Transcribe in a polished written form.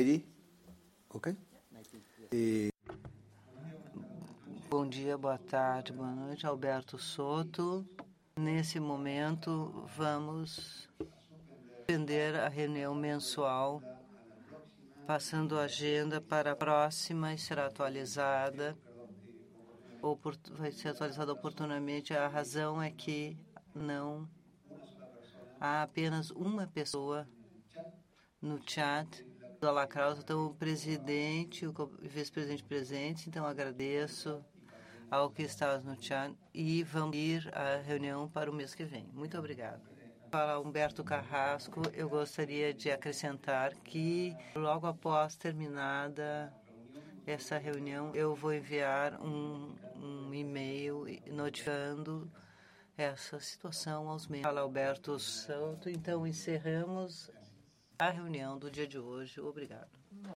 ready? Ok? Bom dia, boa tarde, boa noite. Alberto Soto. Nesse momento, vamos suspender a reunião mensual, passando a agenda para a próxima e será atualizada. Vai ser atualizada oportunamente. A razão é que não há apenas uma pessoa no chat do Alacrausa, então o presidente e o vice-presidente presentes, então agradeço ao que está no chat e vamos ir à reunião para o mês que vem. Muito obrigado. Para Humberto Carrasco, eu gostaria de acrescentar que logo após terminada essa reunião, eu vou enviar um e-mail notificando essa situação aos membros. Fala Alberto Souto. Então, encerramos a reunião do dia de hoje. Obrigado.